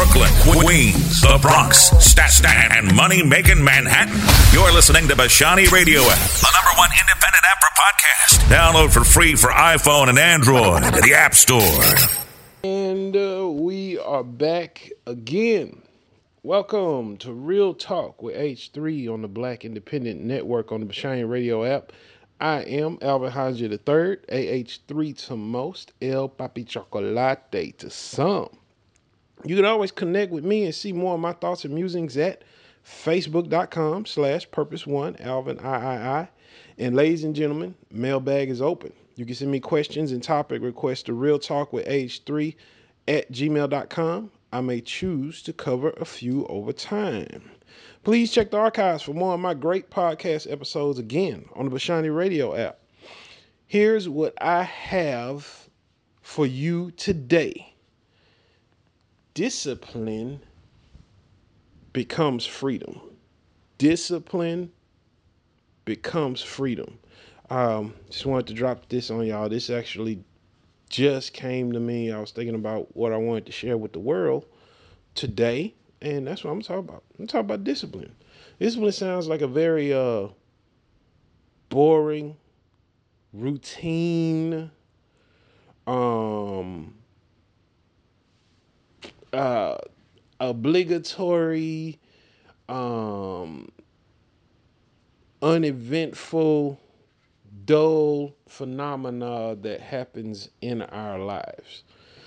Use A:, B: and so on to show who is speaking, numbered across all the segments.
A: Brooklyn, Queens, the Bronx, Staten, and money-making Manhattan. You're listening to Bashani Radio app, the number one independent app for podcasts. Download for free for iPhone and Android at the App Store.
B: And we are back again. Welcome to Real Talk with H3 on the Black Independent Network on the Bashani Radio app. I am Alvin Hodge III, AH3 to most, El Papi Chocolate to some. You can always connect with me and see more of my thoughts and musings at facebook.com/purpose1 Alvin III. And ladies and gentlemen, mailbag is open. You can send me questions and topic requests to Real Talk with H3 at gmail.com. I may choose to cover a few over time. Please check the archives for more of my great podcast episodes again on the Bashani Radio app. Here's what I have for you today. Discipline becomes freedom. Discipline becomes freedom. Just wanted to drop this on y'all. This actually just came to me. I was thinking about what I wanted to share with the world today, and that's what I'm talking about. I'm talking about discipline. Discipline sounds like a very boring, routine, obligatory, uneventful, dull phenomena that happens in our lives.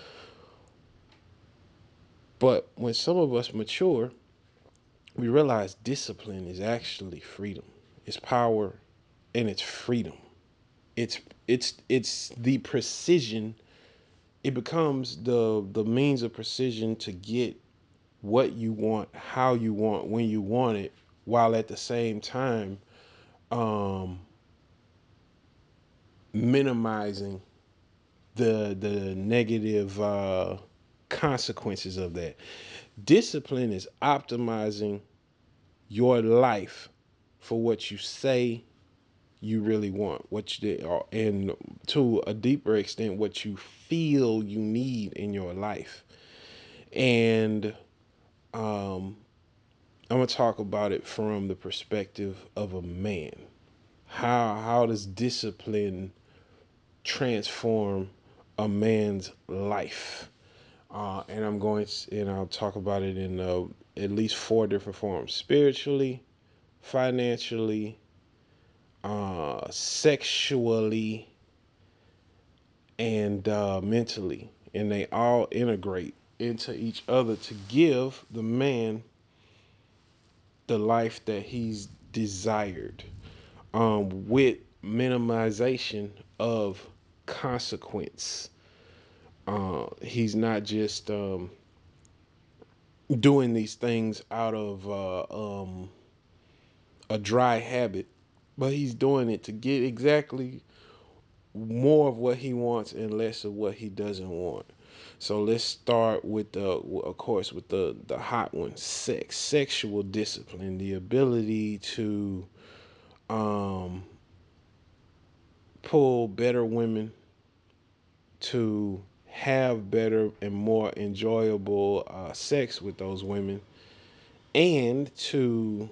B: But when some of us mature, we realize discipline is actually freedom. It's power and it's freedom. It's the precision. It becomes the means of precision to get what you want, how you want, when you want it, while at the same time minimizing the negative consequences of that. Discipline is optimizing your life for what you say you really want, and to a deeper extent, what you feel you need in your life. And I'm gonna talk about it from the perspective of a man. How does discipline transform a man's life? And I'll talk about it in at least 4 different forms: spiritually, financially, sexually, and mentally. And they all integrate into each other to give the man the life that he's desired, with minimization of consequence. He's not just doing these things out of a dry habit, but he's doing it to get exactly more of what he wants and less of what he doesn't want. So let's start with the hot one: sexual discipline, the ability to pull better women, to have better and more enjoyable sex with those women, and to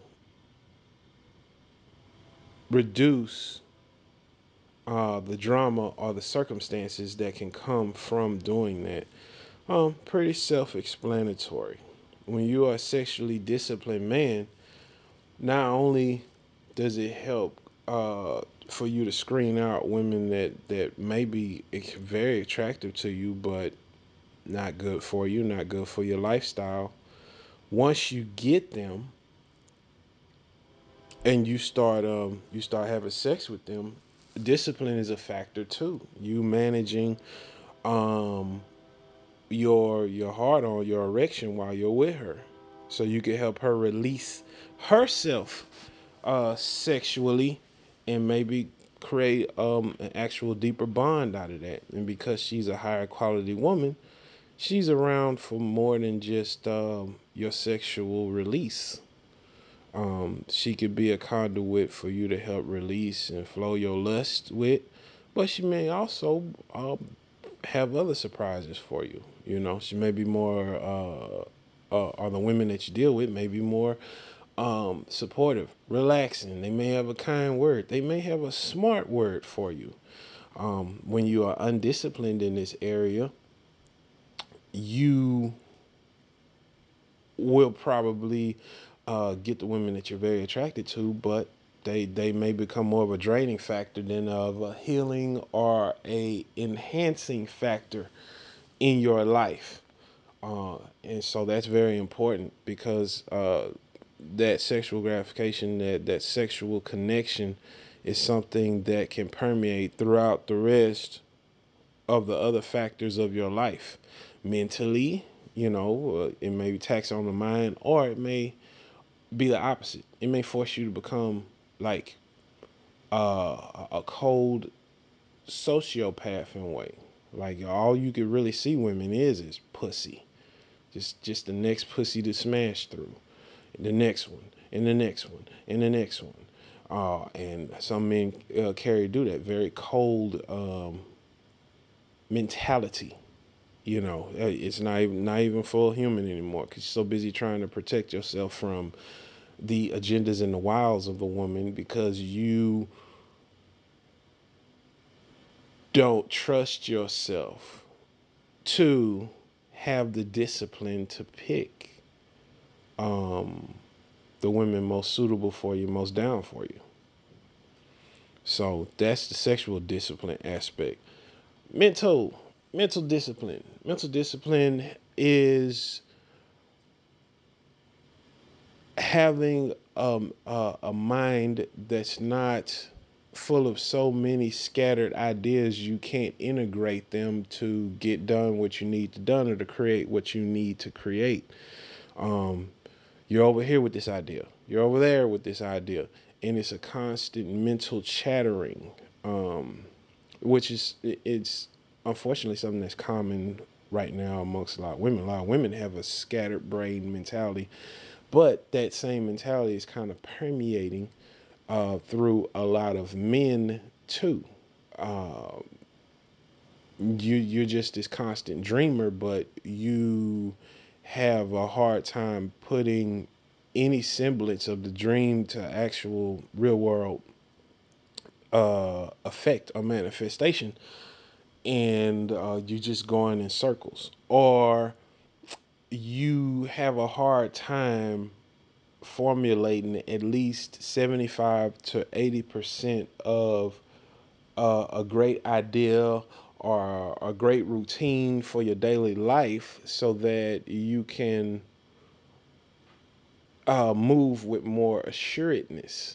B: reduce the drama or the circumstances that can come from doing that. Pretty self-explanatory. When you are a sexually disciplined man, not only does it help for you to screen out women that may be very attractive to you, but not good for you, not good for your lifestyle. Once you get them and you start having sex with them, discipline is a factor too. You managing your heart on your erection while you're with her, so you can help her release herself sexually, and maybe create an actual deeper bond out of that. And because she's a higher quality woman, she's around for more than just your sexual release. She could be a conduit for you to help release and flow your lust with, but she may also have other surprises for you. You know, she may be more or the women that you deal with may be more supportive, relaxing. They may have a kind word. They may have a smart word for you. When you are undisciplined in this area, you will probably get the women that you're very attracted to, but they may become more of a draining factor than of a healing or a enhancing factor in your life. And so that's very important because that sexual gratification, that sexual connection is something that can permeate throughout the rest of the other factors of your life. Mentally, it may tax on the mind, or it may be the opposite. It may force you to become like a cold sociopath in a way. Like all you could really see women is pussy. Just the next pussy to smash through. The next one, and the next one, and the next one. And some men do that very cold mentality. It's not even full human anymore because you're so busy trying to protect yourself from the agendas and the wiles of a woman because you don't trust yourself to have the discipline to pick the women most suitable for you, most down for you. So that's the sexual discipline aspect. Mental discipline. Mental discipline is having a mind that's not full of so many scattered ideas you can't integrate them to get done what you need to done or to create what you need to create. You're over here with this idea. You're over there with this idea. And it's a constant mental chattering, which it's unfortunately something that's common right now amongst a lot of women. A lot of women have a scattered brain mentality, but that same mentality is kind of permeating through a lot of men too. Uh, you're just this constant dreamer, but you have a hard time putting any semblance of the dream to actual real world effect or manifestation, and you just going in circles, or you have a hard time formulating at least 75 to 80% of a great idea or a great routine for your daily life so that you can move with more assuredness.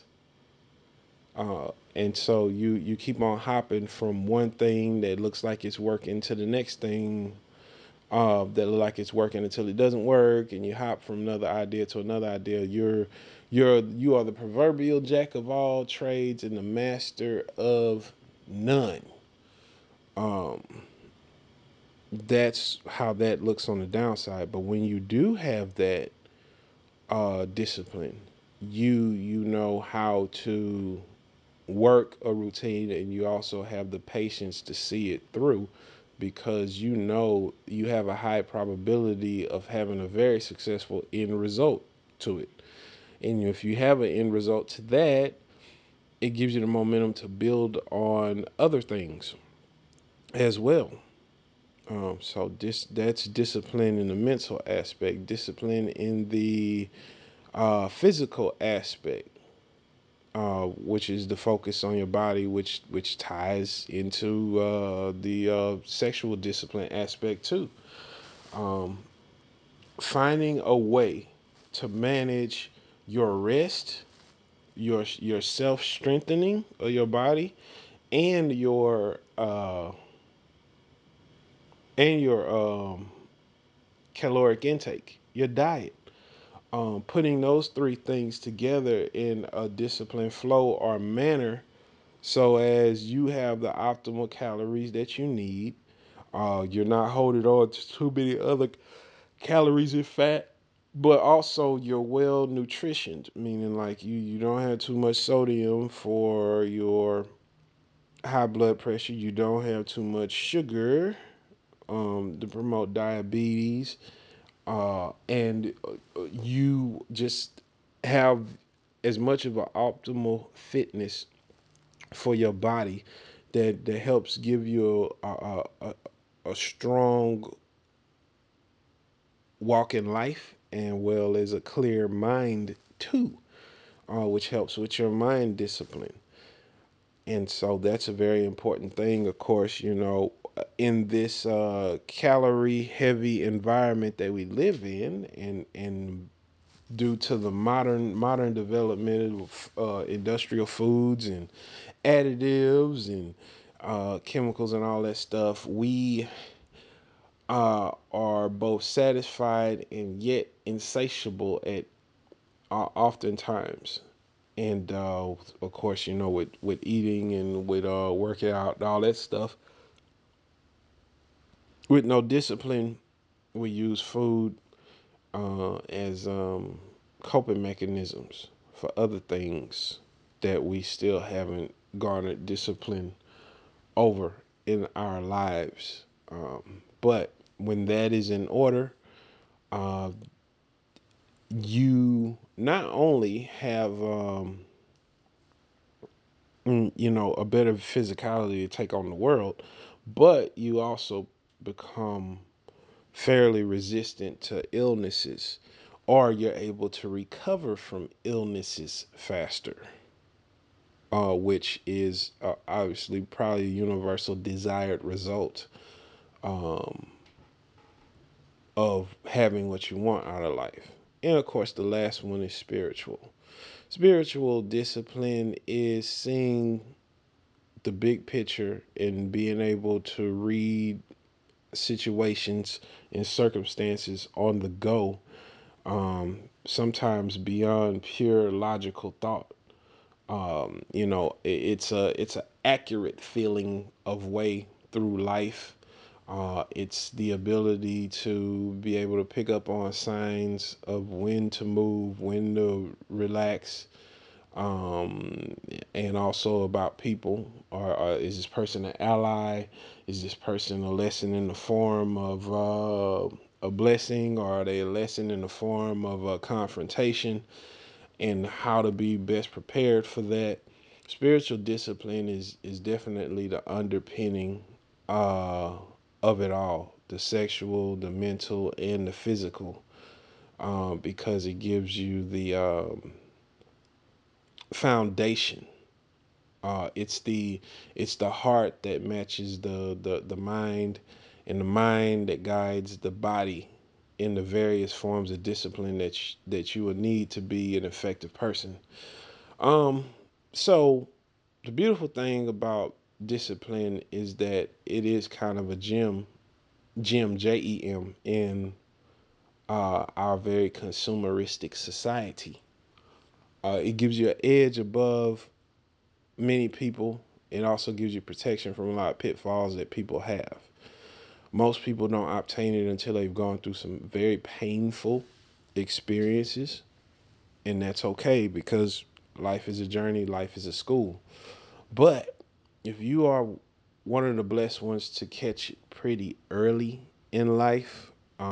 B: And so you keep on hopping from one thing that looks like it's working to the next thing that look like it's working until it doesn't work, and you hop from another idea to another idea. You are the proverbial jack of all trades and the master of none. Um, that's how that looks on the downside. But when you do have that discipline, you know how to work a routine, and you also have the patience to see it through because you know you have a high probability of having a very successful end result to it. And if you have an end result to that, it gives you the momentum to build on other things as well. So that's discipline in the mental aspect, discipline in the physical aspect, which is the focus on your body, which ties into the sexual discipline aspect too. Um, Finding a way to manage your rest, your self strengthening of your body, and your caloric intake, your diet. Putting those three things together in a disciplined flow or manner so as you have the optimal calories that you need. You're not holding on to too many other calories and fat, but also you're well nutritioned, meaning like you don't have too much sodium for your high blood pressure. You don't have too much sugar to promote diabetes. and you just have as much of an optimal fitness for your body that helps give you a strong walk in life, and well as a clear mind too, which helps with your mind discipline. And so that's a very important thing, of course, in this calorie heavy environment that we live in, and due to the modern development of industrial foods and additives and chemicals and all that stuff, we are both satisfied and yet insatiable at oftentimes. And of course, with eating and with working out and all that stuff, with no discipline, we use food as coping mechanisms for other things that we still haven't garnered discipline over in our lives. But when that is in order, uh, you not only have a better physicality to take on the world, but you also become fairly resistant to illnesses, or you're able to recover from illnesses faster, which is obviously probably a universal desired result um, of having what you want out of life. And of course, the last one is spiritual. Spiritual discipline is seeing the big picture and being able to read situations and circumstances on the go, sometimes beyond pure logical thought. It's a accurate feeling of way through life. It's the ability to be able to pick up on signs of when to move, when to relax, um, and also about people. Or is this person an ally? Is this person a lesson in the form of a blessing, or are they a lesson in the form of a confrontation? And how to be best prepared for that. Spiritual discipline is definitely the underpinning uh, of it all, the sexual, the mental, and the physical, because it gives you the foundation. It's the heart that matches the mind, and the mind that guides the body in the various forms of discipline that you would need to be an effective person. Um, so the beautiful thing about discipline is that it is kind of a gem, GEM, in our very consumeristic society. It gives you an edge above many people. It also gives you protection from a lot of pitfalls that people have. Most people don't obtain it until they've gone through some very painful experiences, and that's okay because life is a journey, life is a school. But if you are one of the blessed ones to catch it pretty early in life,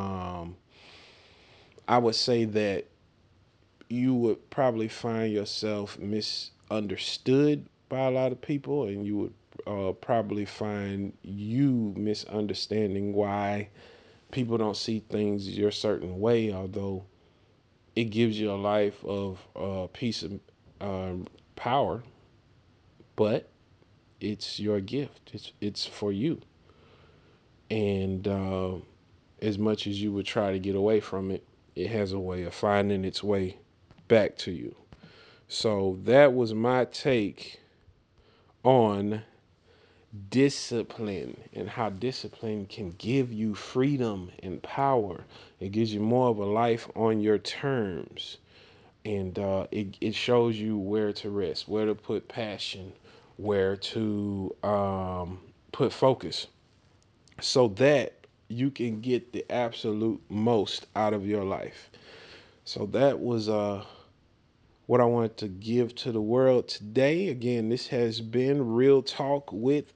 B: I would say that you would probably find yourself misunderstood by a lot of people, and you would probably find you misunderstanding why people don't see things your certain way, although it gives you a life of peace and power, but it's your gift. It's for you, and as much as you would try to get away from it, it has a way of finding its way back to you. So that was my take on discipline and how discipline can give you freedom and power. It gives you more of a life on your terms. And it shows you where to rest, where to put passion, where to put focus, so that you can get the absolute most out of your life. So that was what I wanted to give to the world today. Again, this has been Real Talk with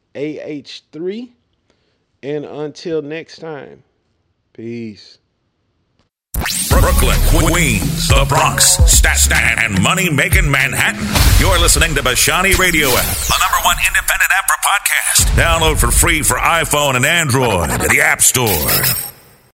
B: AH3. And until next time, peace.
A: Brooklyn, Queens, the Bronx, Staten, and money-making Manhattan. You're listening to Bashani Radio app, the #1 independent app for podcasts. Download for free for iPhone and Android at the App Store.